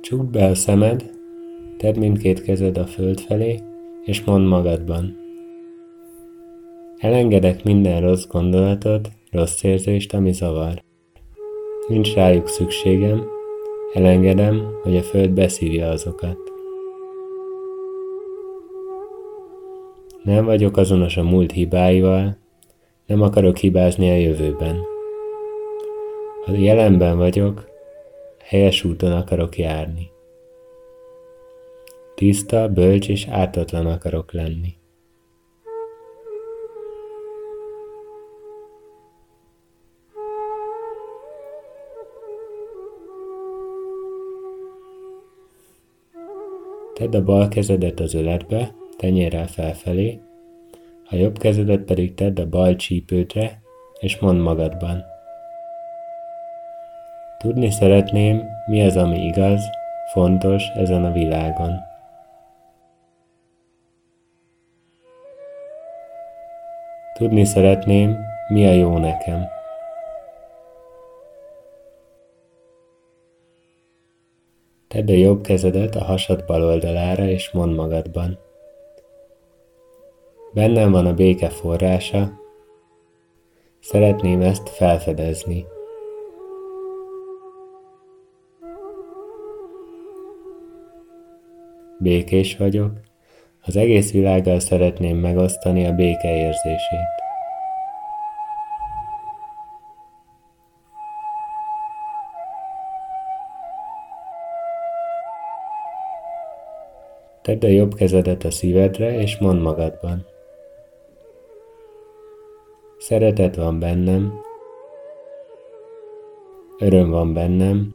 Csukd be a szemed, tedd mindkét kezed a föld felé, és mondd magadban. Elengedek minden rossz gondolatot, rossz érzést, ami zavar. Nincs rájuk szükségem, elengedem, hogy a föld beszívja azokat. Nem vagyok azonos a múlt hibáival, nem akarok hibázni a jövőben. A jelenben vagyok, helyes úton akarok járni. Tiszta, bölcs és ártatlan akarok lenni. Tedd a bal kezedet az öletbe, tenyérrel felfelé, a jobb kezedet pedig tedd a bal csípődre, és mondd magadban. Tudni szeretném, mi az, ami igaz, fontos ezen a világon. Tudni szeretném, mi a jó nekem. Tedd a jobb kezedet a hasad bal oldalára, és mondd magadban. Bennem van a béke forrása, szeretném ezt felfedezni. Békés vagyok, az egész világgal szeretném megosztani a béke érzését. Tedd a jobb kezedet a szívedre, és mondd magadban. Szeretet van bennem, öröm van bennem,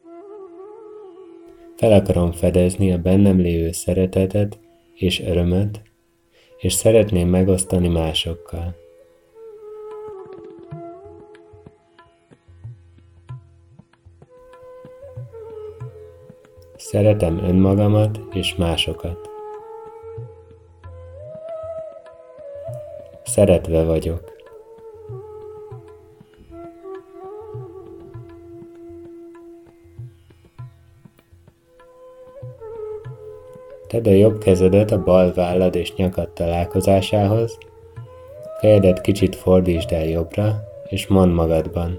fel akarom fedezni a bennem lévő szeretetet és örömöt, és szeretném megosztani másokkal. Szeretem önmagamat és másokat. Szeretve vagyok. Tedd a jobb kezedet a bal vállad és nyakad találkozásához, fejedet kicsit fordítsd el jobbra, és mondd magadban.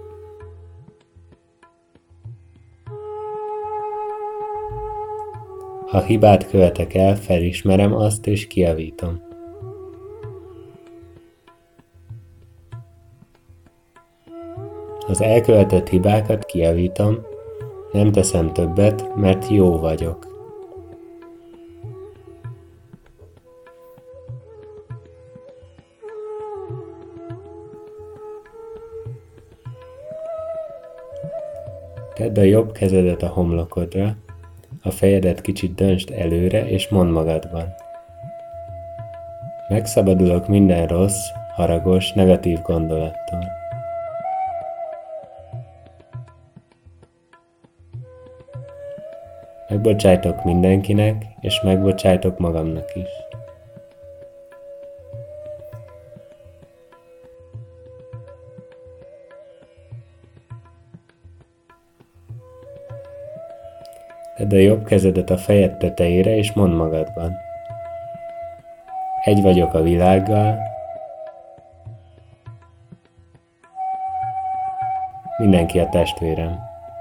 Ha hibát követek el, felismerem azt és kijavítom. Az elkövetett hibákat kijavítom, nem teszem többet, mert jó vagyok. Tedd a jobb kezedet a homlokodra, a fejedet kicsit döntsd előre, és mondd magadban. Megszabadulok minden rossz, haragos, negatív gondolattól. Megbocsájtok mindenkinek, és megbocsájtok magamnak is. Tedd a jobb kezedet a fejed tetejére, és mondd magadban. Egy vagyok a világgal, mindenki a testvérem.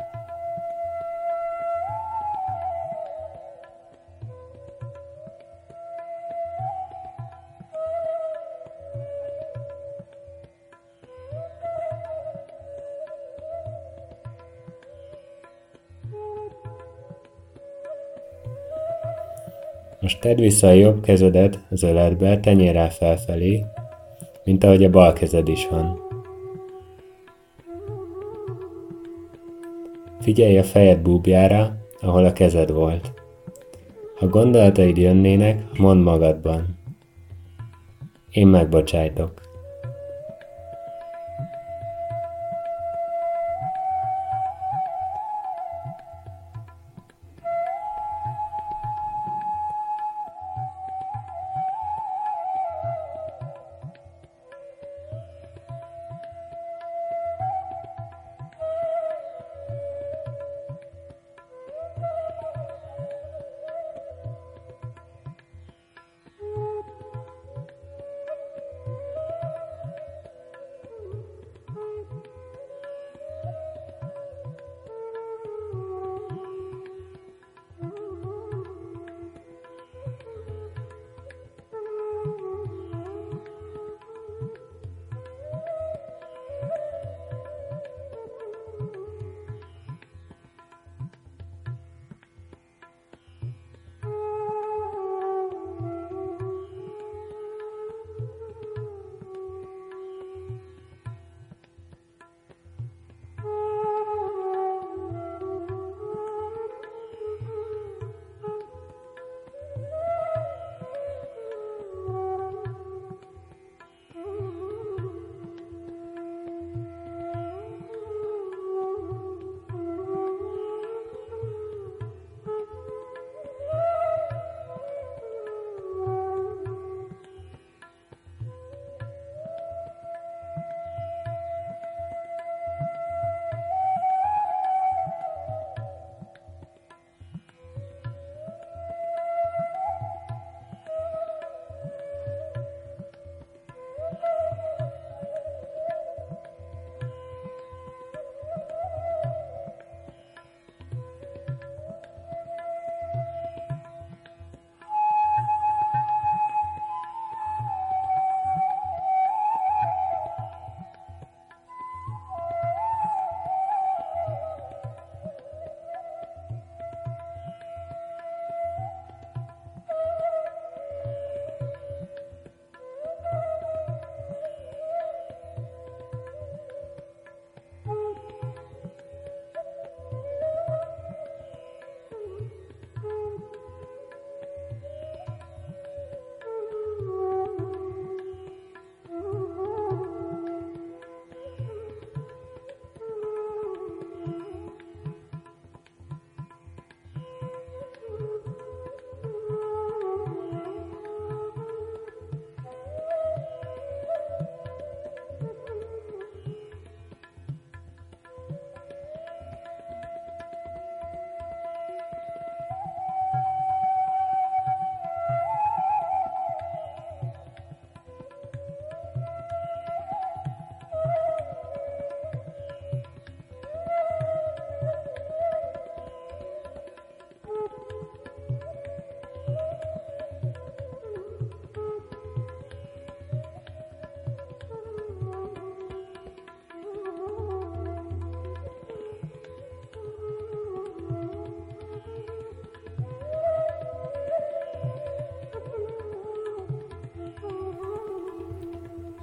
Most tedd vissza a jobb kezedet az öletbe, tenyérrel felfelé, mint ahogy a bal kezed is van. Figyelj a fejed búbjára, ahol a kezed volt. Ha gondolataid jönnének, mondd magadban. Én megbocsájtok.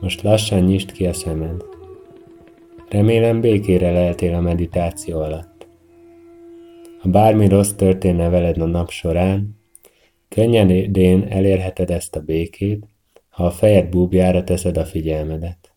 Most lassan nyisd ki a szemed. Remélem békére leltél a meditáció alatt. Ha bármi rossz történne veled a nap során, könnyedén elérheted ezt a békét, ha a fejed búbjára teszed a figyelmedet.